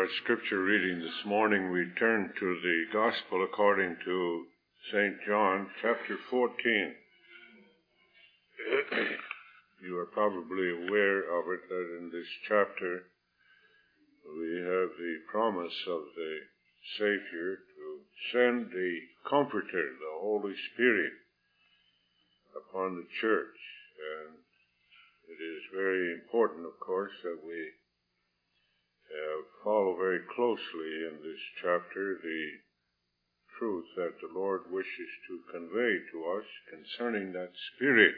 our scripture reading this morning, we turn to the Gospel according to St. John, chapter 14. You are probably aware of it, that in this chapter we have the promise of the Savior to send the Comforter, the Holy Spirit, upon the church. And it is very important, of course, that we follow very closely in this chapter the truth that the Lord wishes to convey to us concerning that Spirit,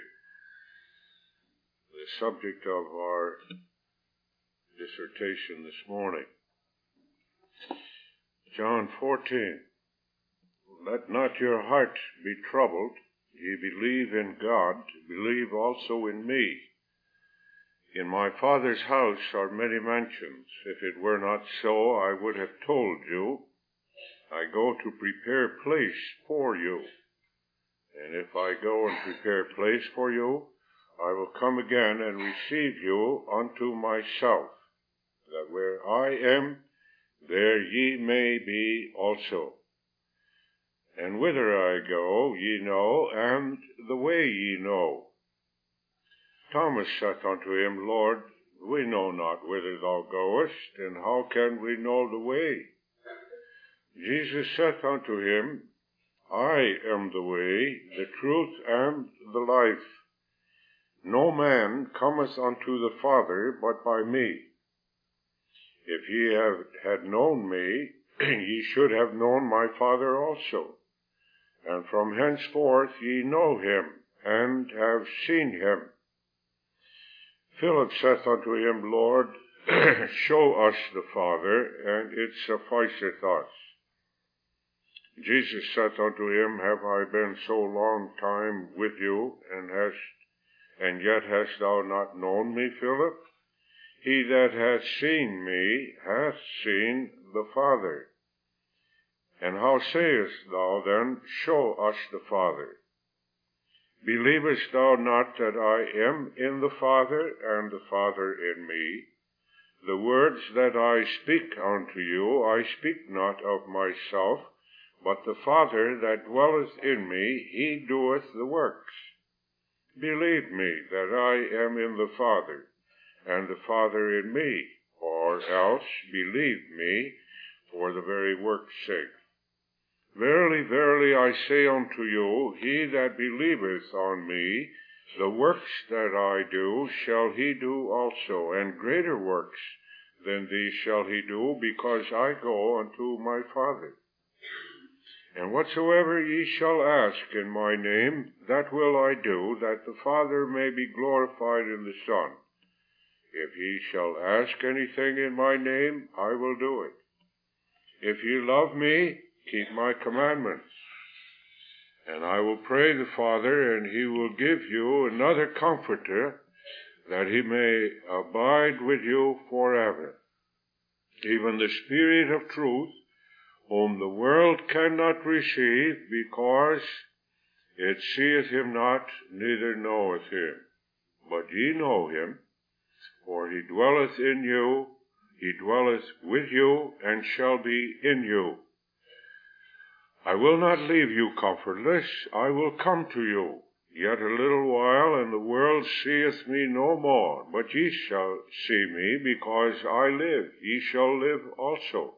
the subject of our dissertation this morning. John 14. Let not your heart be troubled. Ye believe in God, believe also in me. In my Father's house are many mansions. If it were not so, I would have told you. I go to prepare place for you. And if I go and prepare place for you, I will come again and receive you unto myself, that where I am, there ye may be also. And whither I go, ye know, and the way ye know. Thomas saith unto him, Lord, we know not whither thou goest, and how can we know the way? Jesus saith unto him, I am the way, the truth, and the life. No man cometh unto the Father but by me. If ye had known me, ye should have known my Father also. And from henceforth ye know him, and have seen him. Philip saith unto him, Lord, show us the Father, and it sufficeth us. Jesus saith unto him, Have I been so long time with you, and yet hast thou not known me, Philip? He that hath seen me hath seen the Father. And how sayest thou then, Show us the Father? Believest thou not that I am in the Father, and the Father in me? The words that I speak unto you, I speak not of myself, but the Father that dwelleth in me, he doeth the works. Believe me that I am in the Father, and the Father in me, or else believe me for the very work's sake. Verily, verily, I say unto you, he that believeth on me, the works that I do shall he do also, and greater works than these shall he do, because I go unto my Father. And whatsoever ye shall ask in my name, that will I do, that the Father may be glorified in the Son. If ye shall ask anything in my name, I will do it. If ye love me, keep my commandments. And I will pray the Father, and he will give you another Comforter, that he may abide with you forever. Even the Spirit of truth, whom the world cannot receive, because it seeth him not, neither knoweth him. But ye know him, for he dwelleth in you, he dwelleth with you, and shall be in you. I will not leave you comfortless, I will come to you. Yet a little while, and the world seeth me no more, but ye shall see me, because I live, ye shall live also.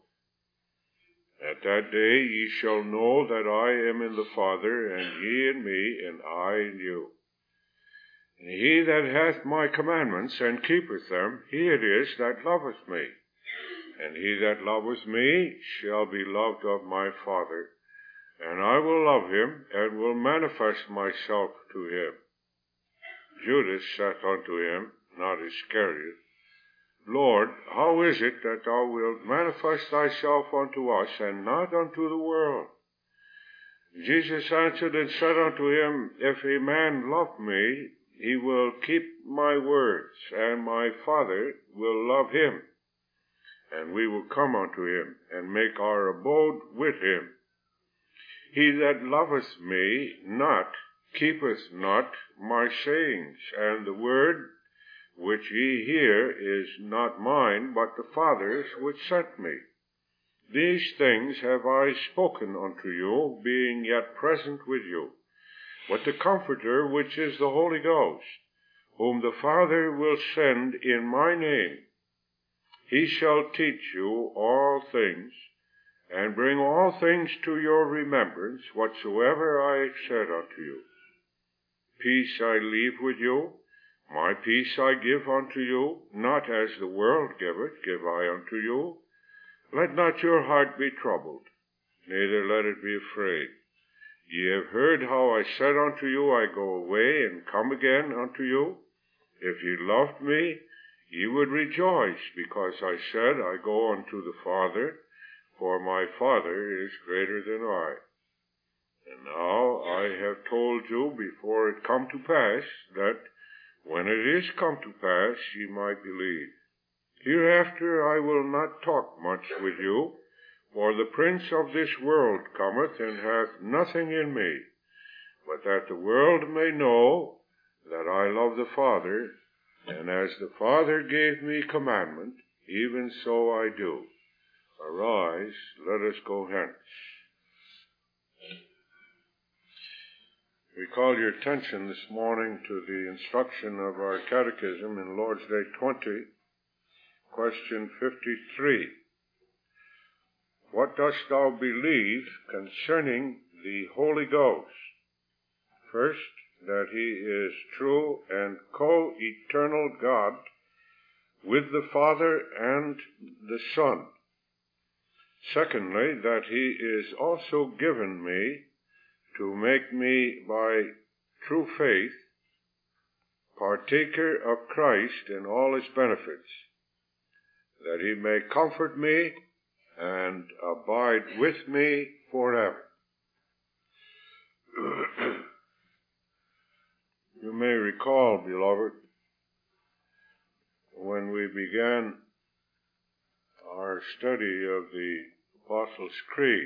At that day ye shall know that I am in the Father, and ye in me, and I in you. And he that hath my commandments, and keepeth them, he it is that loveth me. And he that loveth me shall be loved of my Father, and I will love him, and will manifest myself to him. Judas saith unto him, not Iscariot, Lord, how is it that thou wilt manifest thyself unto us, and not unto the world? Jesus answered and said unto him, If a man love me, he will keep my words, and my Father will love him. And we will come unto him, and make our abode with him. He that loveth me not keepeth not my sayings, and the word which ye hear is not mine, but the Father's which sent me. These things have I spoken unto you, being yet present with you. But the Comforter, which is the Holy Ghost, whom the Father will send in my name, he shall teach you all things, and bring all things to your remembrance, whatsoever I have said unto you. Peace I leave with you, my peace I give unto you, not as the world giveth, give I unto you. Let not your heart be troubled, neither let it be afraid. Ye have heard how I said unto you, I go away and come again unto you. If ye loved me, ye would rejoice, because I said, I go unto the Father, for my Father is greater than I. And now I have told you before it come to pass, that when it is come to pass, ye might believe. Hereafter I will not talk much with you, for the prince of this world cometh, and hath nothing in me, but that the world may know that I love the Father, and as the Father gave me commandment, even so I do. Arise, let us go hence. We call your attention this morning to the instruction of our catechism in Lord's Day 20, question 53. What dost thou believe concerning the Holy Ghost? First, that he is true and co-eternal God with the Father and the Son. Secondly, that he is also given me to make me by true faith partaker of Christ in all his benefits, that he may comfort me and abide with me forever. You may recall, beloved, when we began our study of the Apostles' Creed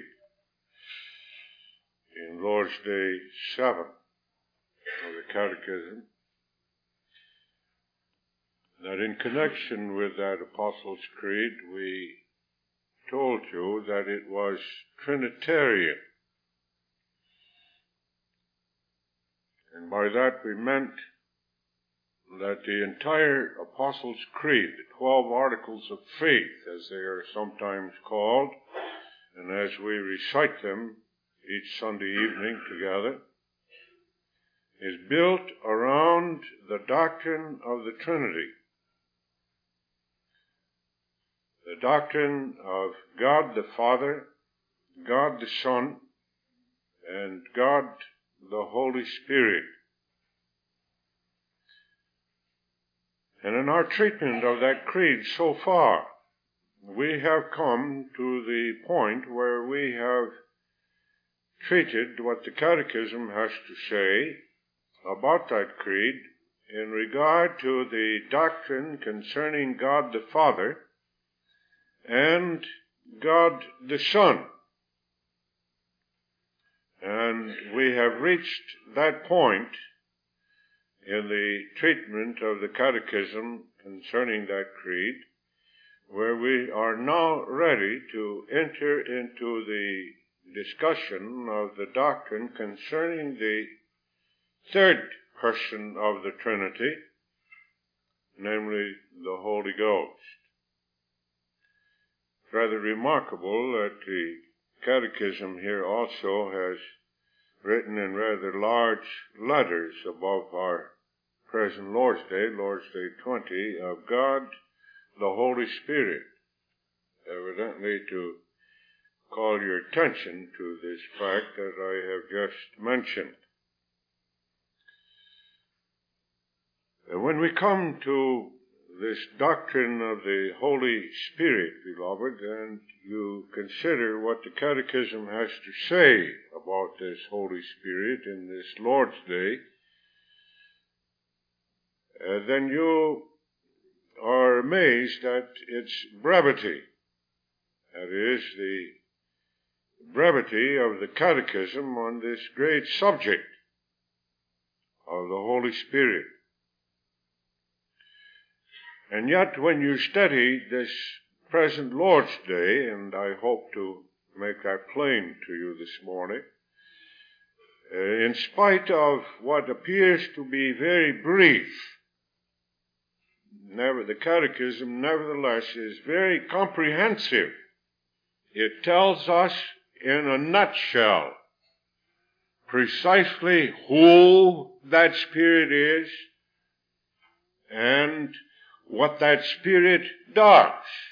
in Lord's Day 7 of the Catechism, that in connection with that Apostles' Creed, we told you that it was Trinitarian. And by that we meant that the entire Apostles' Creed, the 12 Articles of Faith, as they are sometimes called, and as we recite them each Sunday evening together, is built around the doctrine of the Trinity. The doctrine of God the Father, God the Son, and God the Holy Spirit. And in our treatment of that creed so far, we have come to the point where we have treated what the Catechism has to say about that creed in regard to the doctrine concerning God the Father and God the Son. And we have reached that point in the treatment of the Catechism concerning that creed, where we are now ready to enter into the discussion of the doctrine concerning the third person of the Trinity, namely the Holy Ghost. It's rather remarkable that the Catechism here also has written in rather large letters above our present Lord's Day 20, of God the Holy Spirit, evidently to call your attention to this fact that I have just mentioned. And when we come to this doctrine of the Holy Spirit, beloved, and you consider what the Catechism has to say about this Holy Spirit in this Lord's Day, then you are amazed at its brevity. That is, the brevity of the Catechism on this great subject of the Holy Spirit. And yet when you study this present Lord's Day, and I hope to make that plain to you this morning, in spite of what appears to be very brief, the Catechism nevertheless is very comprehensive. It tells us in a nutshell precisely who that Spirit is and what that Spirit does.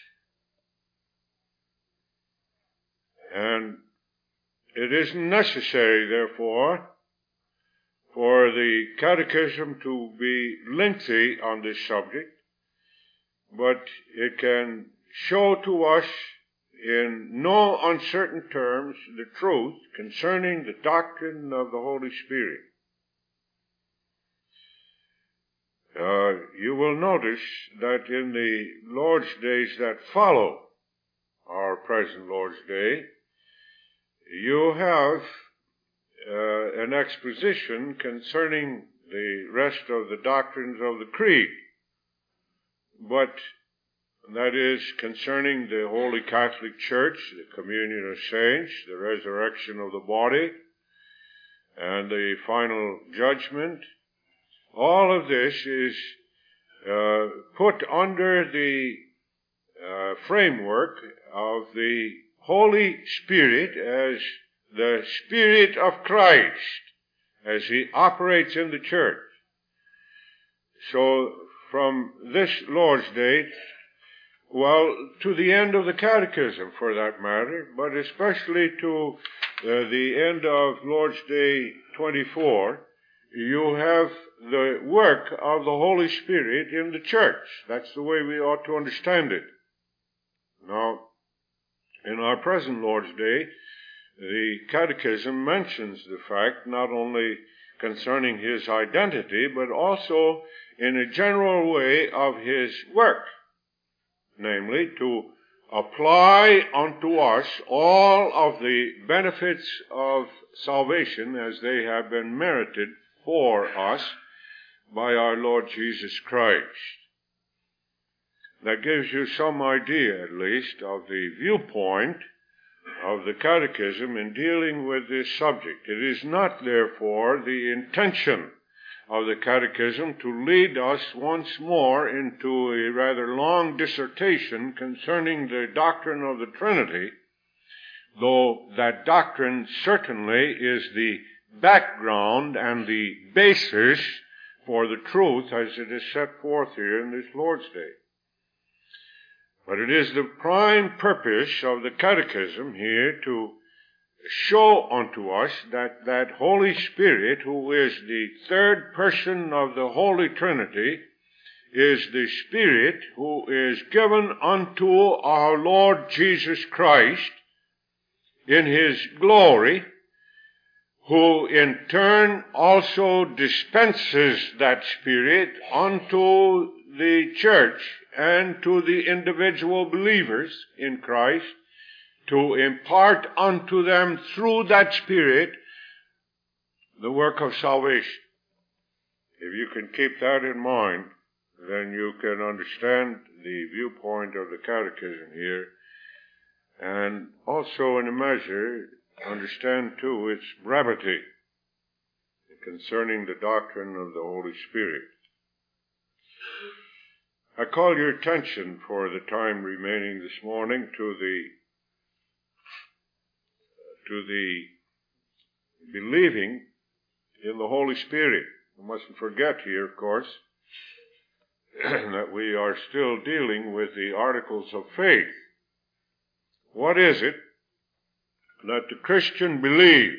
And it isn't necessary, therefore, for the Catechism to be lengthy on this subject, but it can show to us in no uncertain terms the truth concerning the doctrine of the Holy Spirit. You will notice that in the Lord's days that follow our present Lord's Day, you have an exposition concerning the rest of the doctrines of the Creed, but that is concerning the Holy Catholic Church, the communion of saints, the resurrection of the body, and the final judgment. All of this is put under the framework of the Holy Spirit as the Spirit of Christ, as He operates in the church. So from this Lord's Day, well, to the end of the Catechism for that matter, but especially to the end of Lord's Day 24, you have the work of the Holy Spirit in the church. That's the way we ought to understand it. Now, in our present Lord's Day, the Catechism mentions the fact not only concerning His identity, but also in a general way of His work, namely to apply unto us all of the benefits of salvation as they have been merited for us by our Lord Jesus Christ. That gives you some idea, at least, of the viewpoint of the Catechism in dealing with this subject. It is not, therefore, the intention of the Catechism to lead us once more into a rather long dissertation concerning the doctrine of the Trinity, though that doctrine certainly is the background and the basis for the truth as it is set forth here in this Lord's Day. But it is the prime purpose of the Catechism here to show unto us that that Holy Spirit, who is the third person of the Holy Trinity, is the Spirit who is given unto our Lord Jesus Christ in His glory, who in turn also dispenses that Spirit unto the church and to the individual believers in Christ, to impart unto them through that Spirit the work of salvation. If you can keep that in mind, then you can understand the viewpoint of the Catechism here, and also in a measure understand too its brevity concerning the doctrine of the Holy Spirit. I call your attention for the time remaining this morning to the believing in the Holy Spirit. We mustn't forget here, of course, that we are still dealing with the articles of faith. What is it that the Christian believes?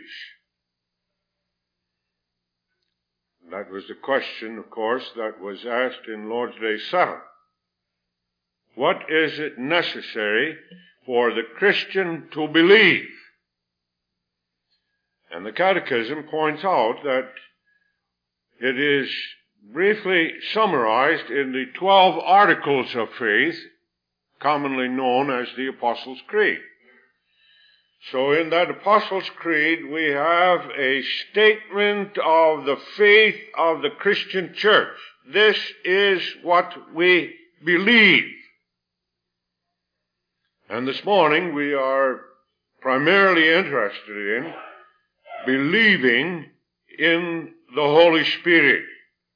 That was the question, of course, that was asked in Lord's Day 7. What is it necessary for the Christian to believe? And the Catechism points out that it is briefly summarized in the 12 articles of faith, commonly known as the Apostles' Creed. So in that Apostles' Creed, we have a statement of the faith of the Christian church. This is what we believe. And this morning we are primarily interested in believing in the Holy Spirit.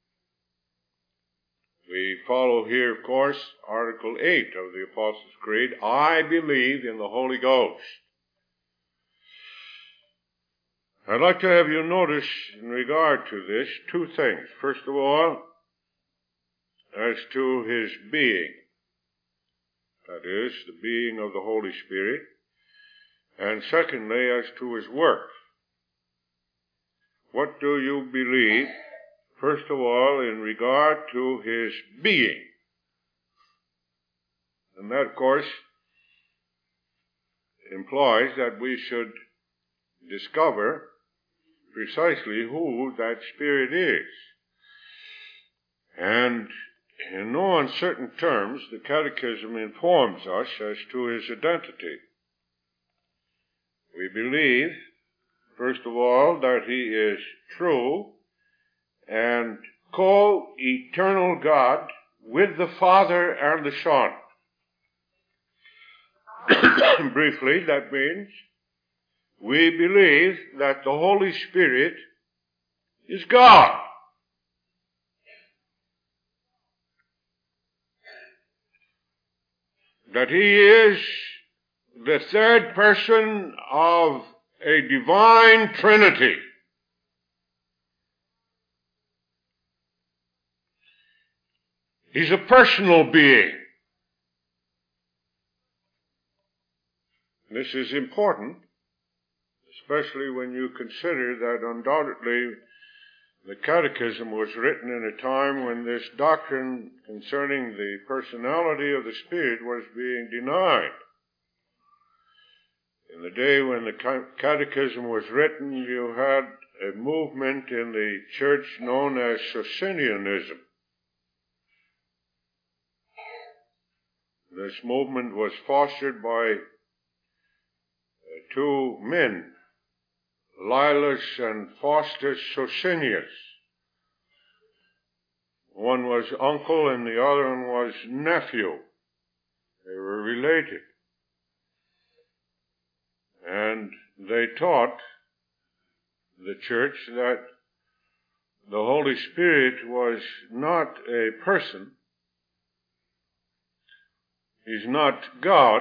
We follow here, of course, Article 8 of the Apostles' Creed, I believe in the Holy Ghost. I'd like to have you notice in regard to this two things. First of all, as to his being, that is, the being of the Holy Spirit, and secondly, as to his work. What do you believe, first of all, in regard to his being? And that, of course, implies that we should discover precisely who that Spirit is. And in no uncertain terms, the Catechism informs us as to his identity. We believe, first of all, that he is true and co-eternal God with the Father and the Son. Briefly, that means we believe that the Holy Spirit is God. That he is the third person of a divine Trinity. He's a personal being. This is important, especially when you consider that undoubtedly the Catechism was written in a time when this doctrine concerning the personality of the Spirit was being denied. In the day when the Catechism was written, you had a movement in the church known as Socinianism. This movement was fostered by two men, Lilas and Faustus Socinius. One was uncle and the other one was nephew. They were related. And they taught the church that the Holy Spirit was not a person. He's not God,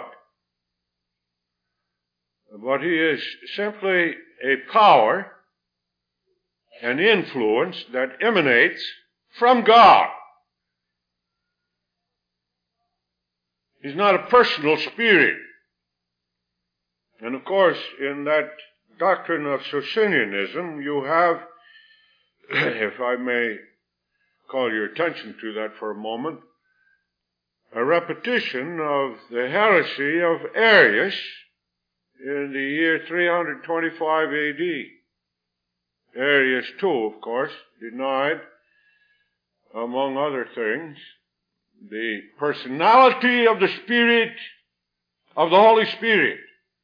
but he is simply a power, an influence that emanates from God. He's not a personal spirit. And of course, in that doctrine of Socinianism, you have, if I may call your attention to that for a moment, a repetition of the heresy of Arius in the year 325 A.D. Arius, too, of course, denied, among other things, the personality of the Spirit, of the Holy Spirit.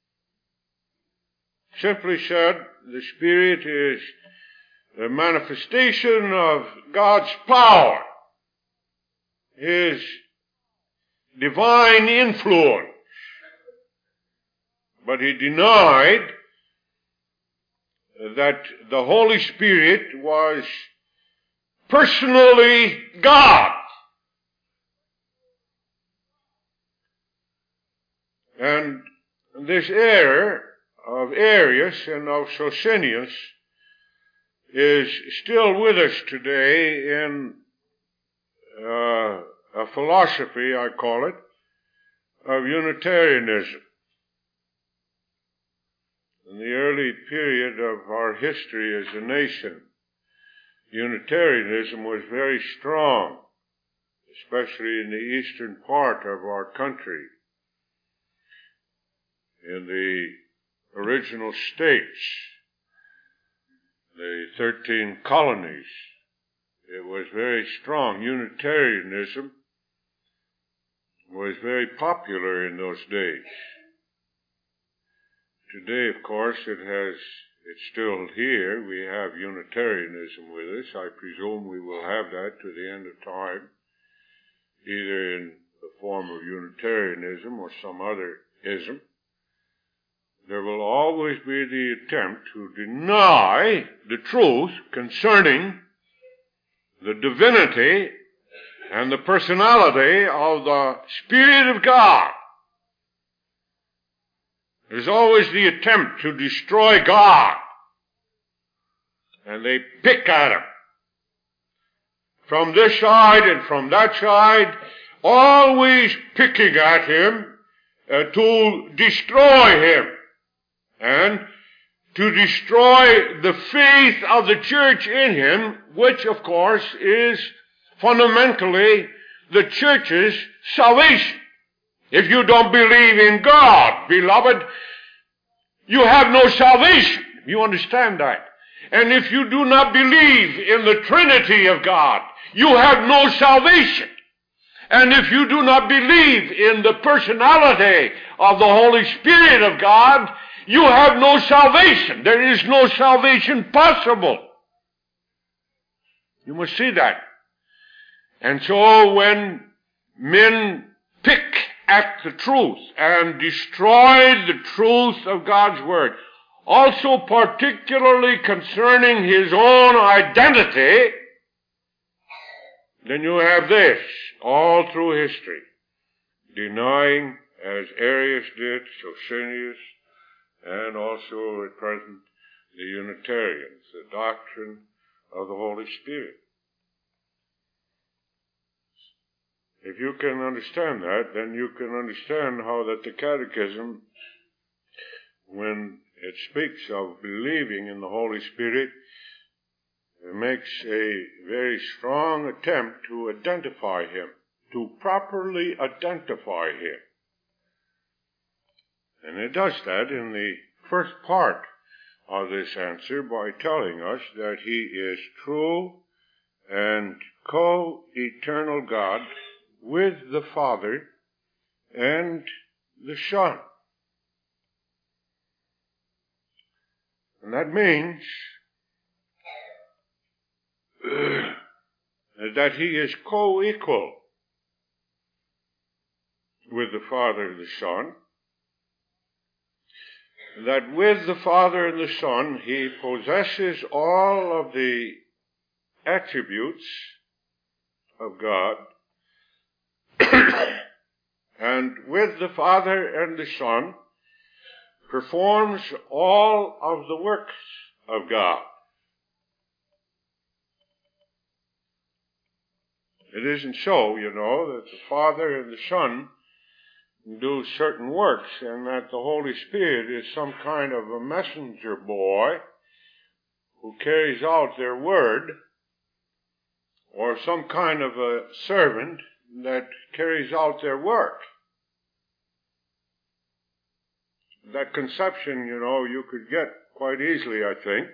Simply said, the Spirit is the manifestation of God's power, his divine influence. But he denied that the Holy Spirit was personally God. And this error of Arius and of Socinius is still with us today in a philosophy, I call it, of Unitarianism. In the early period of our history as a nation, Unitarianism was very strong, especially in the eastern part of our country. In the original states, the 13 colonies, it was very strong. Unitarianism was very popular in those days. Today, of course, it's still here. We have Unitarianism with us. I presume we will have that to the end of time. either in the form of Unitarianism or some other ism, there will always be the attempt to deny the truth concerning the divinity and the personality of the Spirit of God. There's always the attempt to destroy God. And they pick at him. From this side and from that side, always picking at him to destroy him. And to destroy the faith of the church in him, which of course is fundamentally the church's salvation. If you don't believe in God, beloved, you have no salvation. You understand that? And if you do not believe in the Trinity of God, you have no salvation. And if you do not believe in the personality of the Holy Spirit of God, you have no salvation. There is no salvation possible. You must see that. And so when men pick at the truth and destroy the truth of God's Word, also particularly concerning his own identity, then you have this all through history, denying, as Arius did, Socinius, and also at present the Unitarians, the doctrine of the Holy Spirit. If you can understand that, then you can understand how that the Catechism, when it speaks of believing in the Holy Spirit, it makes a very strong attempt to identify him, to properly identify him. And it does that in the first part of this answer by telling us that he is true and co-eternal God with the Father and the Son. And that means that he is co-equal with the Father and the Son, that with the Father and the Son he possesses all of the attributes of God, and with the Father and the Son performs all of the works of God. It isn't so, that the Father and the Son do certain works and that the Holy Spirit is some kind of a messenger boy who carries out their word, or some kind of a servant that carries out their work. That conception, you could get quite easily, I think,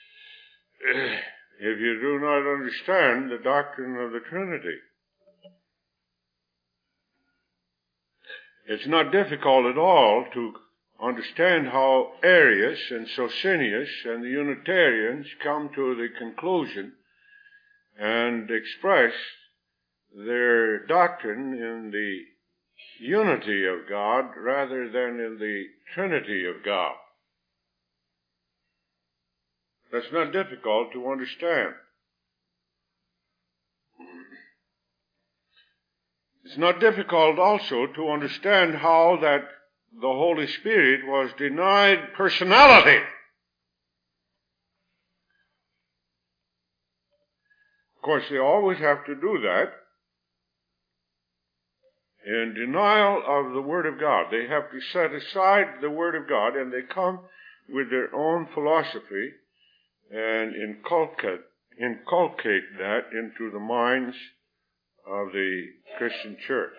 if you do not understand the doctrine of the Trinity. It's not difficult at all to understand how Arius and Socinius and the Unitarians come to the conclusion and express their doctrine in the unity of God rather than in the Trinity of God. That's not difficult to understand. It's not difficult also to understand how that the Holy Spirit was denied personality. Of course, they always have to do that in denial of the Word of God. They have to set aside the Word of God, and they come with their own philosophy and inculcate that into the minds of the Christian church.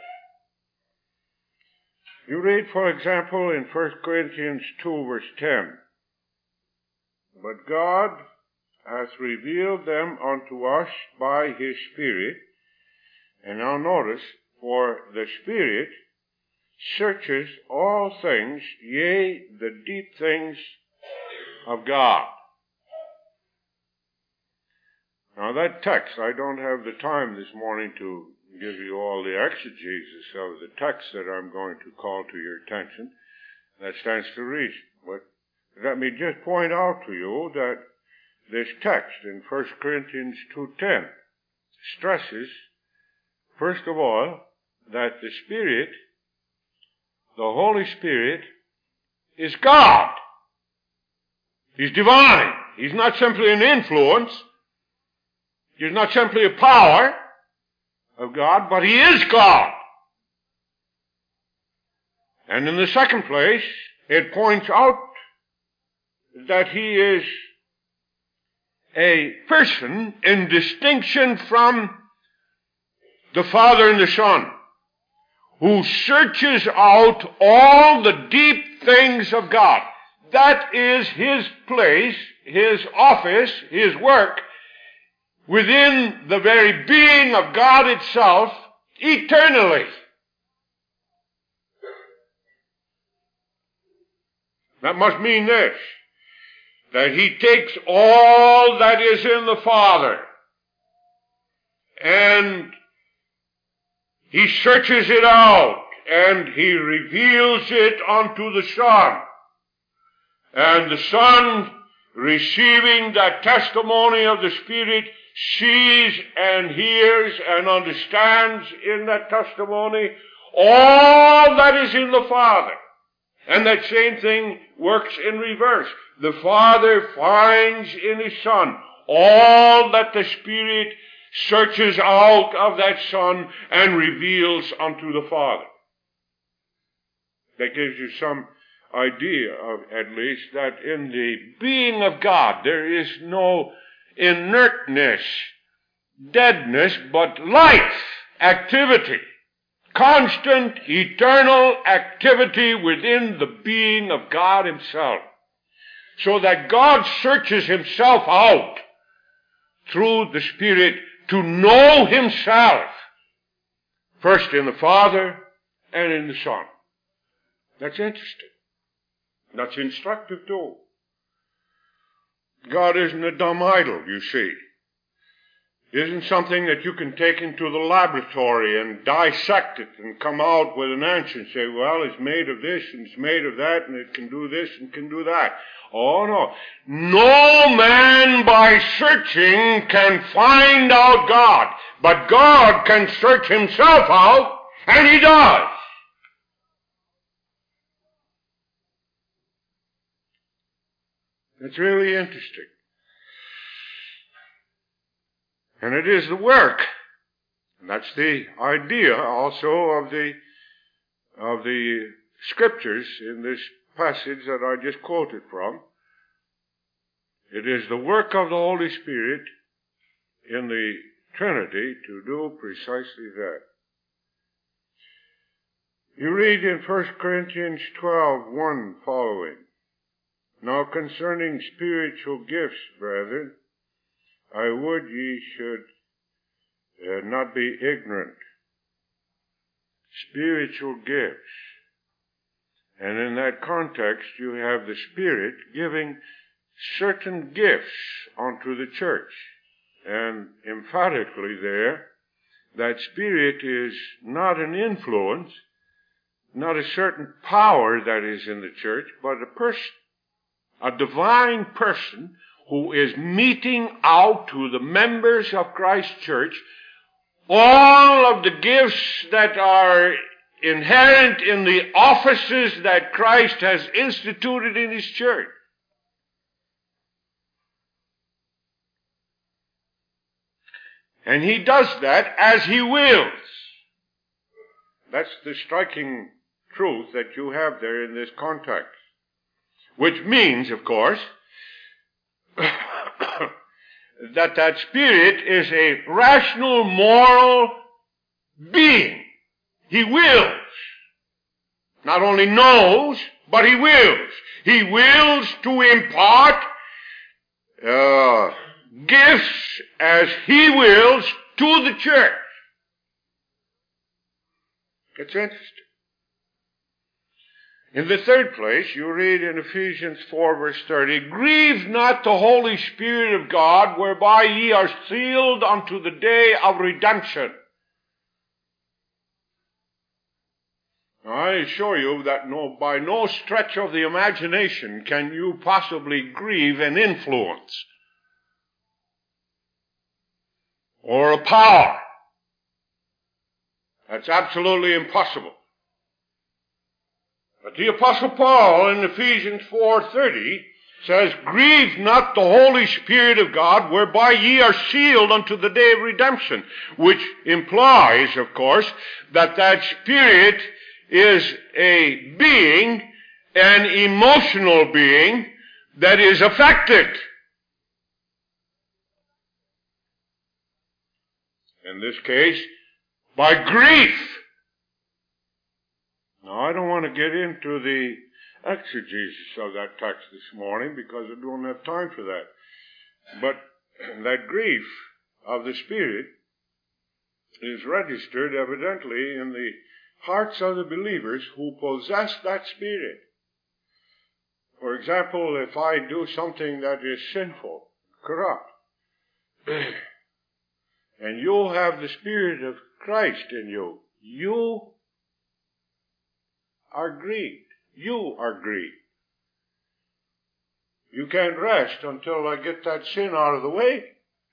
You read, for example, in 1 Corinthians 2, verse 10, "But God hath revealed them unto us by his Spirit." And now notice, "For the Spirit searches all things, yea, the deep things of God." Now that text, I don't have the time this morning to give you all the exegesis of the text that I'm going to call to your attention. That stands to reason. But let me just point out to you that this text in 1 Corinthians 2:10 stresses, first of all, that the Spirit, the Holy Spirit, is God. He's divine. He's not simply an influence. He's not simply a power of God, but He is God. And in the second place, it points out that He is a person in distinction from the Father and the Son, who searches out all the deep things of God. That is His place, His office, His work, within the very being of God itself, eternally. That must mean this, that He takes all that is in the Father and He searches it out and He reveals it unto the Son. And the Son, receiving that testimony of the Spirit, sees and hears and understands in that testimony all that is in the Father. And that same thing works in reverse. The Father finds in His Son all that the Spirit searches out of that Son and reveals unto the Father. That gives you some idea of, at least, that in the being of God there is no inertness, deadness, but life, activity. Constant, eternal activity within the being of God Himself. So that God searches Himself out through the Spirit to know Himself, first in the Father and in the Son. That's interesting. That's instructive too. God isn't a dumb idol, you see. Isn't something that you can take into the laboratory and dissect it and come out with an answer and say, well, it's made of this and it's made of that and it can do this and can do that. Oh no. No man by searching can find out God, but God can search Himself out, and He does. It's really interesting. And it is the work, and that's the idea also of the scriptures in this passage that I just quoted from. It is the work of the Holy Spirit in the Trinity to do precisely that. You read in 1 Corinthians 12:1 following, now concerning spiritual gifts, brethren, I would ye should not be ignorant. Spiritual gifts. And in that context, you have the Spirit giving certain gifts unto the church. And emphatically there, that Spirit is not an influence, not a certain power that is in the church, but a person, a divine person who is meting out to the members of Christ's church all of the gifts that are inherent in the offices that Christ has instituted in His church. And He does that as He wills. That's the striking truth that you have there in this context. Which means, of course, that Spirit is a rational, moral being. He wills. Not only knows, but He wills. He wills to impart gifts as He wills to the church. It's interesting. In the third place, you read in Ephesians 4 verse 30, grieve not the Holy Spirit of God, whereby ye are sealed unto the day of redemption. I assure you that by no stretch of the imagination can you possibly grieve an influence or a power. That's absolutely impossible. But the Apostle Paul in Ephesians 4:30 says, "Grieve not the Holy Spirit of God, whereby ye are sealed unto the day of redemption," which implies, of course, that Spirit is a being, an emotional being, that is affected. In this case, by grief. Now, I don't want to get into the exegesis of that text this morning because I don't have time for that. But that grief of the Spirit is registered evidently in the hearts of the believers who possess that Spirit. For example, if I do something that is sinful, corrupt, and you have the Spirit of Christ in you, you are grieved. You are grieved. You can't rest until I get that sin out of the way.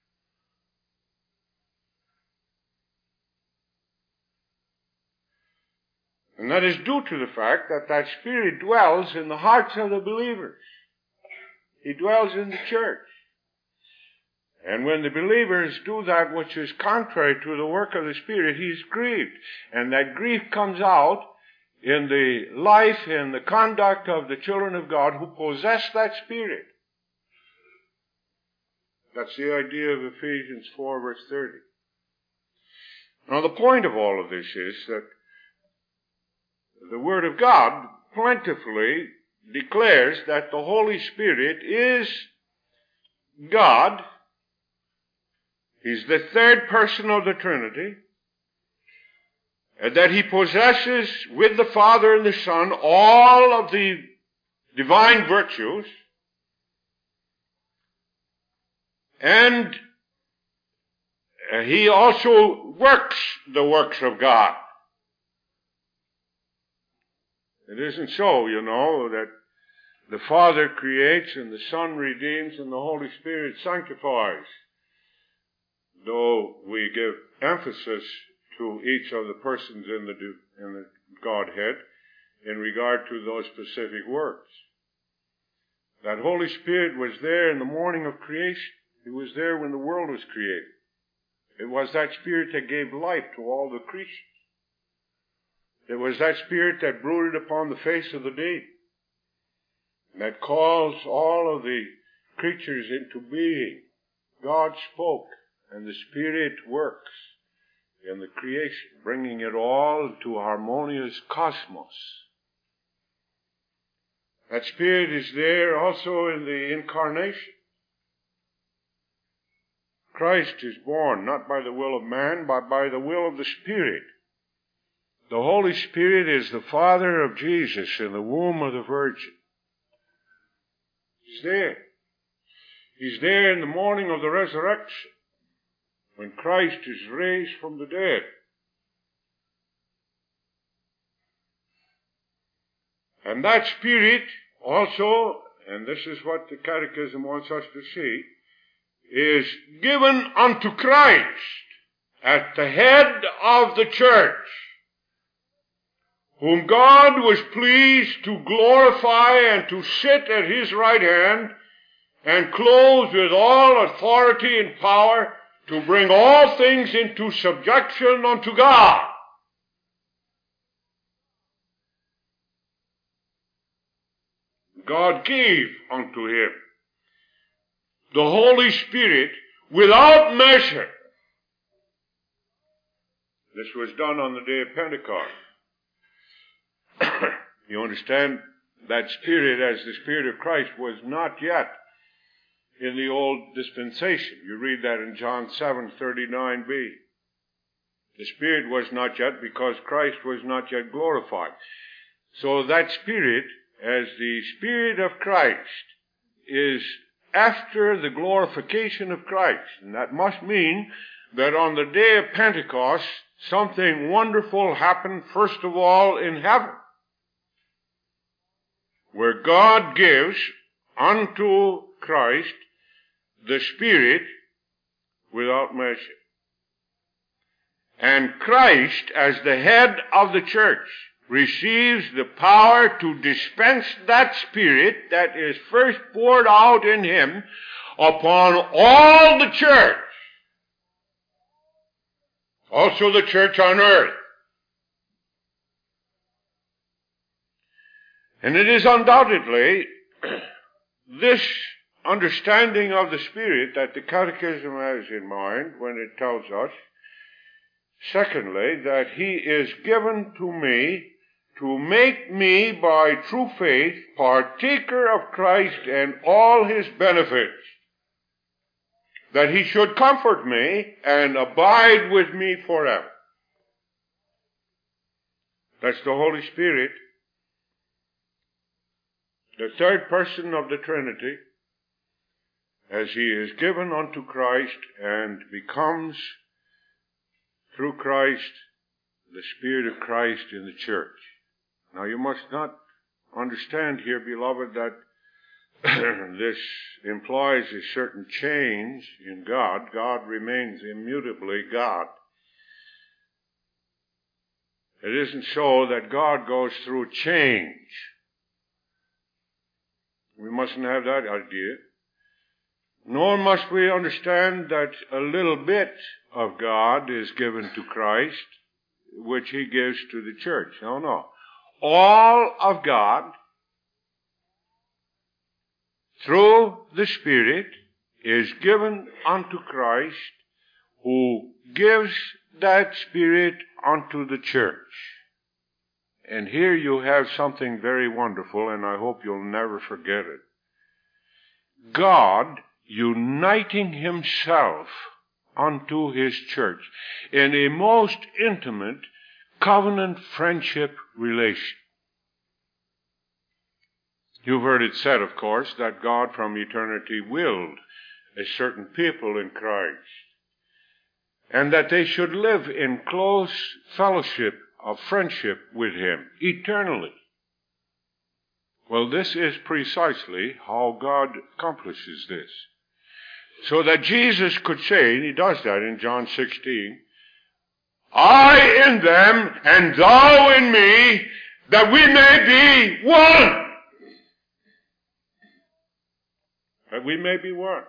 And that is due to the fact that Spirit dwells in the hearts of the believers. He dwells in the church. And when the believers do that which is contrary to the work of the Spirit, he is grieved. And that grief comes out in the life and the conduct of the children of God who possess that Spirit. That's the idea of Ephesians 4 verse 30. Now the point of all of this is that the Word of God plentifully declares that the Holy Spirit is God. He's the third person of the Trinity. And that he possesses with the Father and the Son all of the divine virtues. And he also works the works of God. It isn't so, that the Father creates and the Son redeems and the Holy Spirit sanctifies. Though we give emphasis to each of the persons in the Godhead in regard to those specific works. That Holy Spirit was there in the morning of creation. He was there when the world was created. It was that Spirit that gave life to all the creatures. It was that Spirit that brooded upon the face of the deep, that calls all of the creatures into being. God spoke, and the Spirit works in the creation, bringing it all to a harmonious cosmos. That Spirit is there also in the incarnation. Christ is born not by the will of man, but by the will of the Spirit. The Holy Spirit is the Father of Jesus in the womb of the Virgin. He's there. He's there in the morning of the resurrection, when Christ is raised from the dead. And that Spirit also, and this is what the Catechism wants us to see, is given unto Christ at the head of the church, whom God was pleased to glorify and to sit at his right hand and clothe with all authority and power to bring all things into subjection unto God. God gave unto him the Holy Spirit without measure. This was done on the day of Pentecost. You understand, that Spirit, as the Spirit of Christ, was not yet in the old dispensation. You read that in John 7:39b. The Spirit was not yet, because Christ was not yet glorified. So that Spirit, as the Spirit of Christ, is after the glorification of Christ. And that must mean that on the day of Pentecost, something wonderful happened first of all in heaven, where God gives unto Christ the Spirit without measure. And Christ, as the head of the church, receives the power to dispense that Spirit that is first poured out in him upon all the church, also the church on earth. And it is undoubtedly this understanding of the Spirit that the Catechism has in mind when it tells us, secondly, that he is given to me to make me by true faith partaker of Christ and all his benefits, that he should comfort me and abide with me forever. That's the Holy Spirit, the third person of the Trinity, as he is given unto Christ and becomes, through Christ, the Spirit of Christ in the church. Now you must not understand here, beloved, that this implies a certain change in God. God remains immutably God. It isn't so that God goes through change. We mustn't have that idea. Nor must we understand that a little bit of God is given to Christ, which he gives to the church. No. All of God, through the Spirit, is given unto Christ, who gives that Spirit unto the church. And here you have something very wonderful, and I hope you'll never forget it. God uniting himself unto his church in a most intimate covenant friendship relation. You've heard it said, of course, that God from eternity willed a certain people in Christ, and that they should live in close fellowship of friendship with him eternally. Well, this is precisely how God accomplishes this. So that Jesus could say, and he does that in John 16, I in them and thou in me, that we may be one. That we may be one.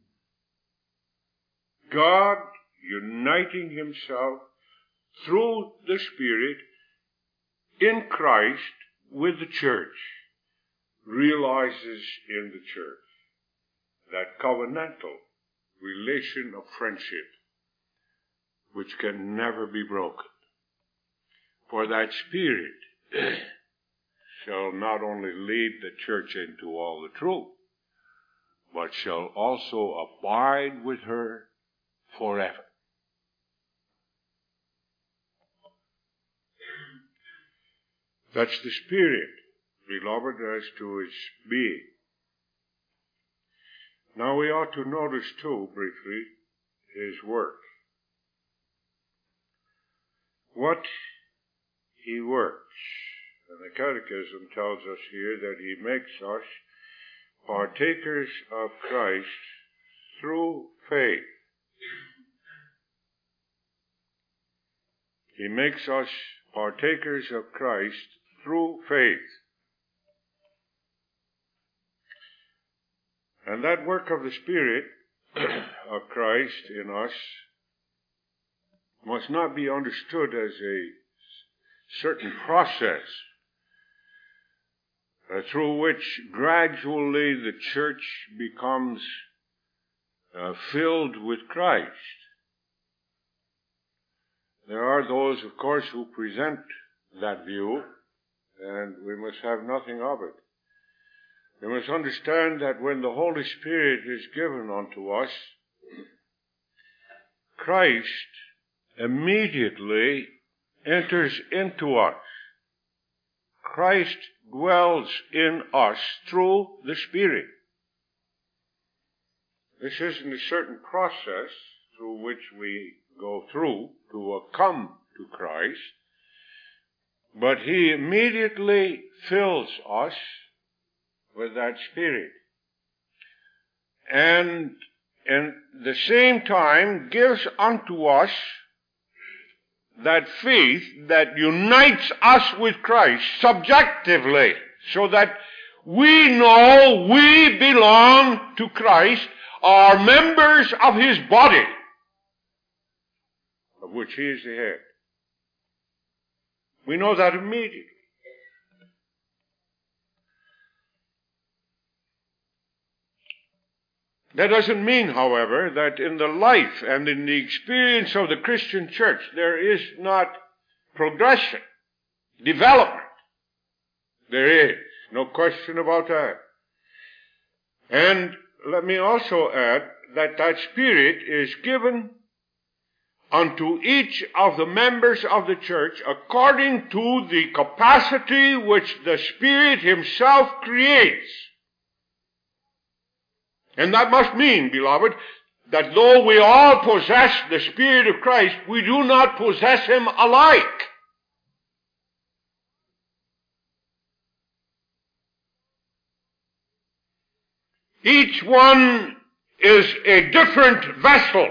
God uniting himself through the Spirit in Christ with the church realizes in the church that covenantal relation of friendship which can never be broken. For that Spirit shall not only lead the church into all the truth, but shall also abide with her forever. That's the Spirit, beloved, as to its being. Now we ought to notice too, briefly, his work. What he works. And the Catechism tells us here that he makes us partakers of Christ through faith. He makes us partakers of Christ through faith. And that work of the Spirit of Christ in us must not be understood as a certain process through which gradually the church becomes filled with Christ. There are those, of course, who present that view, and we must have nothing of it. We must understand that when the Holy Spirit is given unto us, Christ immediately enters into us. Christ dwells in us through the Spirit. This isn't a certain process through which we go through to come to Christ, but He immediately fills us with that Spirit. And in the same time gives unto us that faith that unites us with Christ subjectively, so that we know we belong to Christ, are members of His body, of which He is the head. We know that immediately. That doesn't mean, however, that in the life and in the experience of the Christian church there is not progression, development. There is, no question about that. And let me also add that that Spirit is given unto each of the members of the church according to the capacity which the Spirit Himself creates. And that must mean, beloved, that though we all possess the Spirit of Christ, we do not possess Him alike. Each one is a different vessel.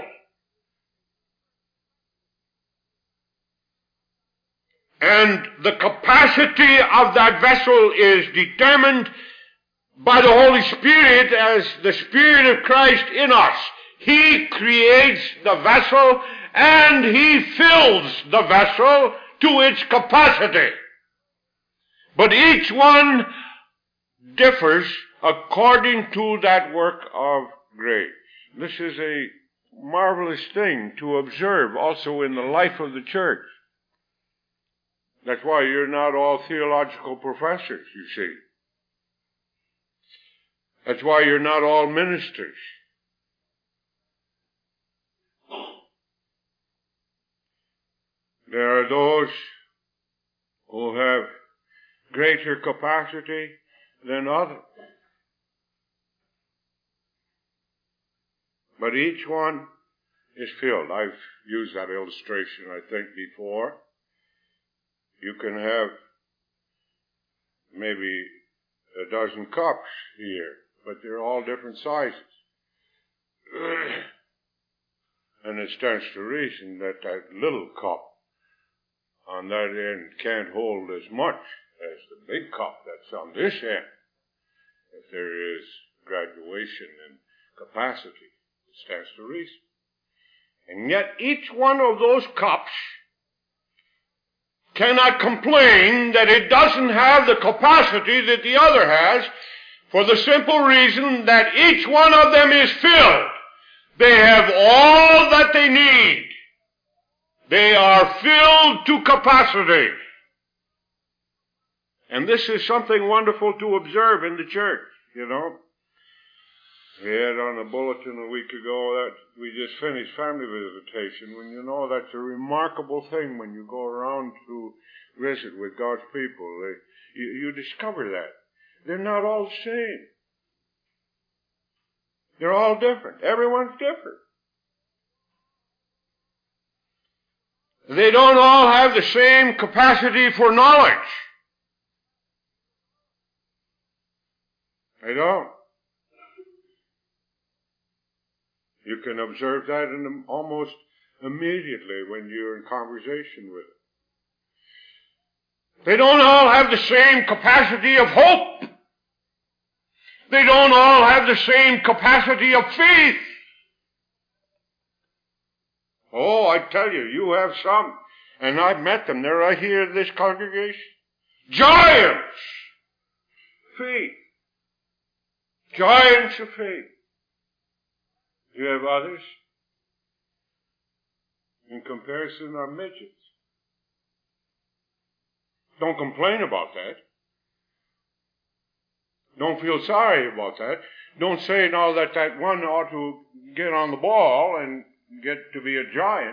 And the capacity of that vessel is determined by the Holy Spirit as the Spirit of Christ in us. He creates the vessel and He fills the vessel to its capacity. But each one differs according to that work of grace. This is a marvelous thing to observe also in the life of the church. That's why you're not all theological professors, you see. That's why you're not all ministers. There are those who have greater capacity than others. But each one is filled. I've used that illustration, I think, before. You can have maybe a dozen cups here, but they're all different sizes. And it stands to reason that that little cup on that end can't hold as much as the big cup that's on this end. If there is graduation in capacity, it stands to reason. And yet each one of those cups cannot complain that it doesn't have the capacity that the other has, for the simple reason that each one of them is filled. They have all that they need. They are filled to capacity. And this is something wonderful to observe in the church, you know. We had on a bulletin a week ago that we just finished family visitation, when you know that's a remarkable thing when you go around to visit with God's people. You discover that. They're not all the same. They're all different. Everyone's different. They don't all have the same capacity for knowledge. They don't. You can observe that almost immediately when you're in conversation with them. They don't all have the same capacity of hope. They don't all have the same capacity of faith. Oh, I tell you, you have some, and I've met them. They're right here in this congregation. Giants! Faith. Giants of faith. You have others, in comparison, are midgets. Don't complain about that. Don't feel sorry about that. Don't say now that that one ought to get on the ball and get to be a giant.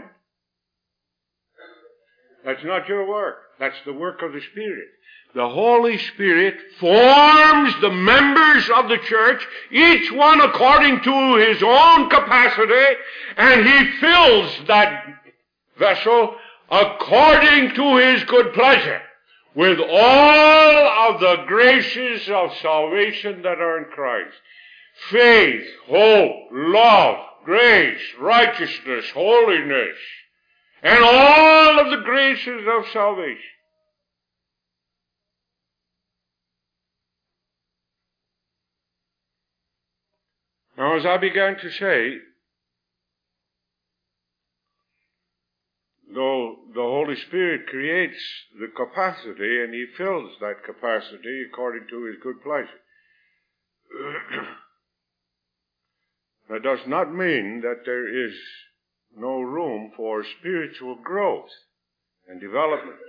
That's not your work. That's the work of the Spirit. The Holy Spirit forms the members of the church, each one according to his own capacity, and He fills that vessel according to his good pleasure, with all of the graces of salvation that are in Christ. Faith, hope, love, grace, righteousness, holiness, and all of the graces of salvation. Now, as I began to say, though the Holy Spirit creates the capacity and he fills that capacity according to his good pleasure, that does not mean that there is no room for spiritual growth and development.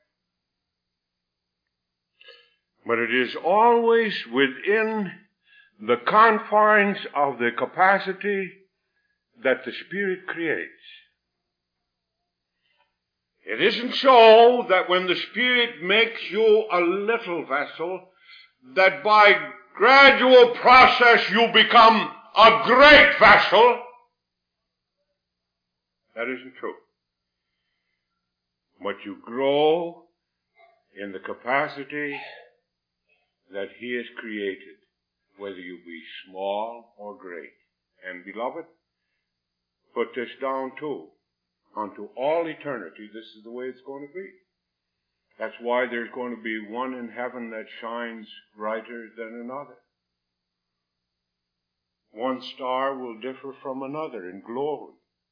But it is always within the confines of the capacity that the Spirit creates. It isn't so that when the Spirit makes you a little vessel, that by gradual process you become a great vessel. That isn't true. But you grow in the capacity that he has created, whether you be small or great. And beloved, put this down too. Unto all eternity, this is the way it's going to be. That's why there's going to be one in heaven that shines brighter than another. One star will differ from another in glory.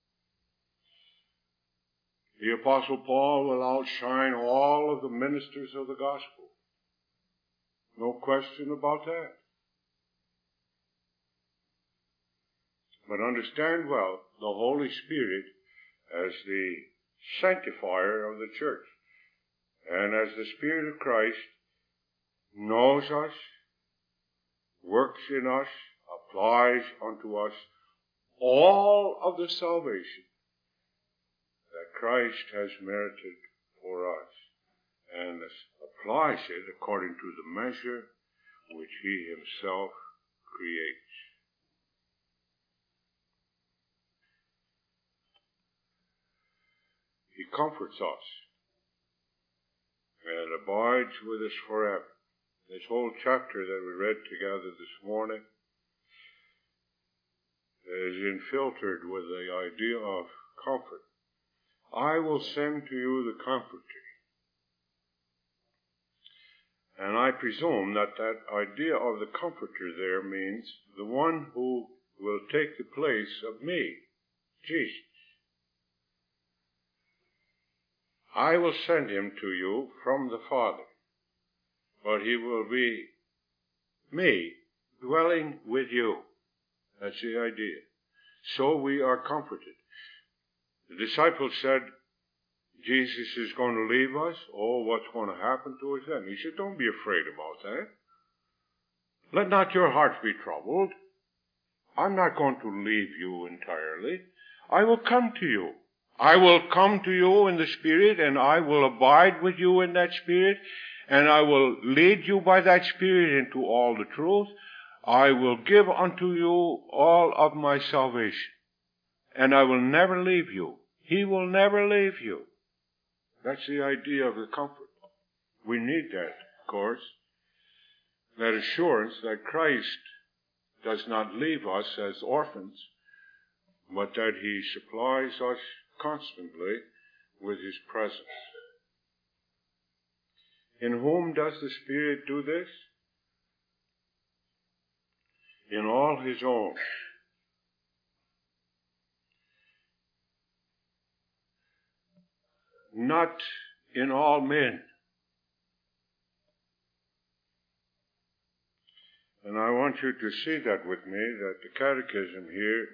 The Apostle Paul will outshine all of the ministers of the gospel. No question about that. But understand well, the Holy Spirit as the sanctifier of the church, and as the Spirit of Christ knows us, works in us, applies unto us all of the salvation that Christ has merited for us, and applies it according to the measure which he himself creates. He comforts us and abides with us forever. This whole chapter that we read together this morning is infiltrated with the idea of comfort. I will send to you the Comforter. And I presume that that idea of the Comforter there means the one who will take the place of me, Jesus. I will send him to you from the Father, but he will be me dwelling with you. That's the idea. So we are comforted. The disciples said, Jesus is going to leave us. Oh, what's going to happen to us then? He said, don't be afraid about that. Let not your hearts be troubled. I'm not going to leave you entirely. I will come to you. I will come to you in the Spirit, and I will abide with you in that Spirit, and I will lead you by that Spirit into all the truth. I will give unto you all of my salvation, and I will never leave you. He will never leave you. That's the idea of the comfort. We need that, of course, that assurance that Christ does not leave us as orphans, but that he supplies us constantly with his presence. In whom does the Spirit do this? In all his own. Not in all men. And I want you to see that with me, that the catechism here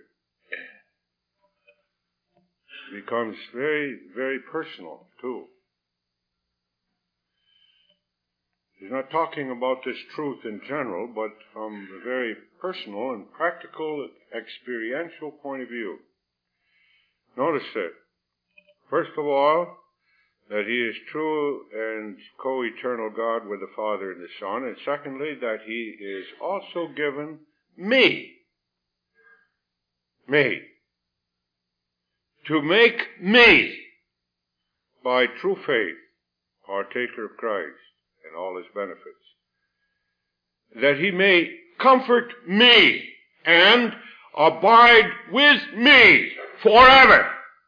becomes very, very personal, too. He's not talking about this truth in general, but from a very personal and practical, experiential point of view. Notice that, first of all, that he is true and co-eternal God with the Father and the Son, and secondly, that he is also given me, to make me by true faith, partaker of Christ and all his benefits, that he may comfort me and abide with me forever.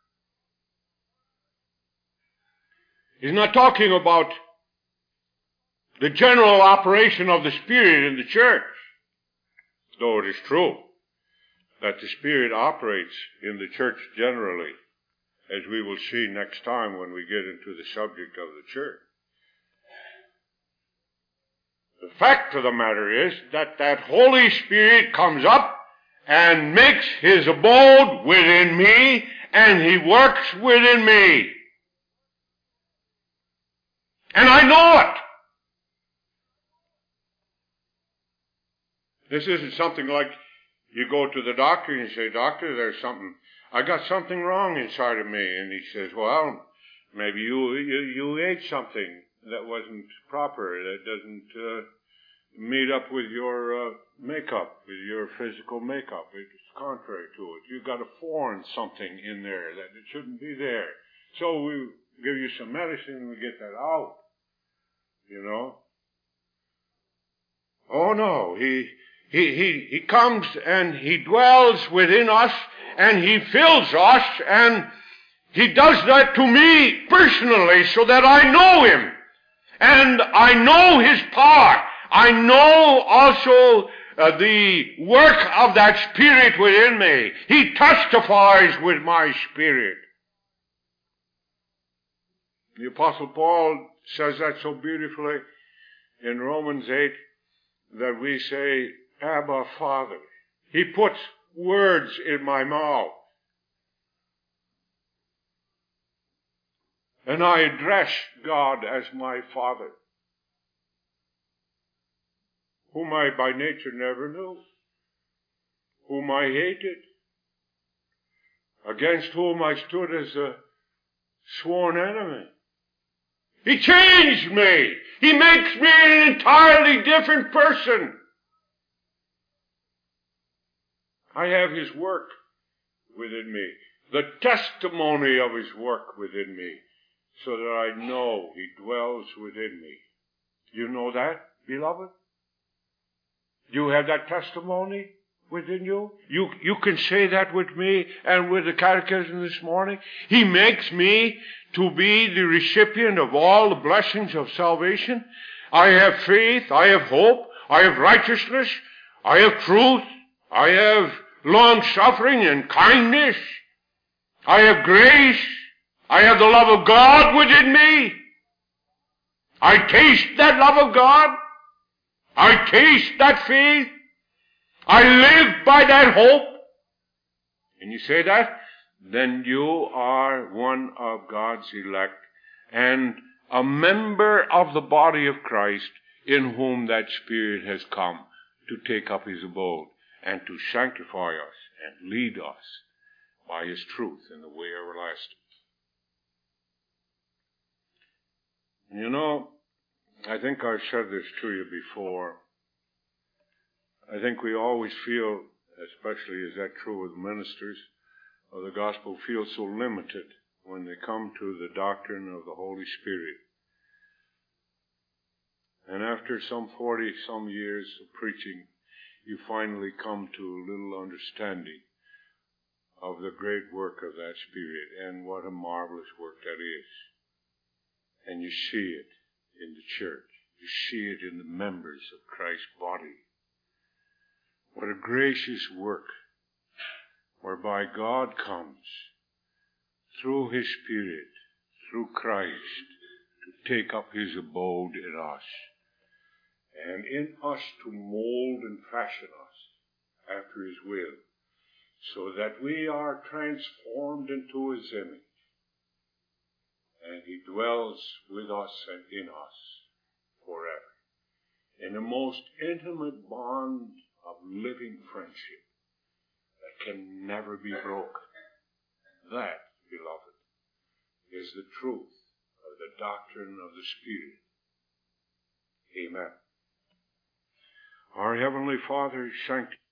He's not talking about the general operation of the Spirit in the church, though it is true that the Spirit operates in the church generally, as we will see next time when we get into the subject of the church. The fact of the matter is that that Holy Spirit comes up and makes his abode within me, and he works within me. And I know it. This isn't something like you go to the doctor and you say, "Doctor, I got something wrong inside of me." And he says, "Well, maybe you ate something that wasn't proper, that doesn't meet up with your makeup, with your physical makeup. It's contrary to it. You've got a foreign something in there that it shouldn't be there. So we give you some medicine and we get that out." You know? Oh no, He comes and he dwells within us and he fills us, and he does that to me personally so that I know him and I know his power. I know also the work of that Spirit within me. He testifies with my spirit. The Apostle Paul says that so beautifully in Romans 8 that we say, "Abba, Father." He puts words in my mouth. And I address God as my Father, whom I by nature never knew, whom I hated, against whom I stood as a sworn enemy. He changed me. He makes me an entirely different person. I have his work within me, the testimony of his work within me, so that I know he dwells within me. You know that, beloved? You have that testimony within you? You can say that with me and with the catechism this morning. He makes me to be the recipient of all the blessings of salvation. I have faith, I have hope, I have righteousness, I have truth, I have long-suffering and kindness, I have grace, I have the love of God within me. I taste that love of God. I taste that faith. I live by that hope. And you say that? Then you are one of God's elect and a member of the body of Christ, in whom that Spirit has come to take up his abode and to sanctify us and lead us by his truth in the way everlasting. You know, I think I've said this to you before. I think we always feel, especially is that true with ministers of the gospel, feel so limited when they come to the doctrine of the Holy Spirit. And after some 40-some years of preaching, you finally come to a little understanding of the great work of that Spirit and what a marvelous work that is. And you see it in the church. You see it in the members of Christ's body. What a gracious work whereby God comes through his Spirit, through Christ, to take up his abode in us, and in us to mold and fashion us after his will, so that we are transformed into his image, and he dwells with us and in us forever, in the most intimate bond of living friendship that can never be broken. That, beloved, is the truth of the doctrine of the Spirit. Amen. Our Heavenly Father, sanctify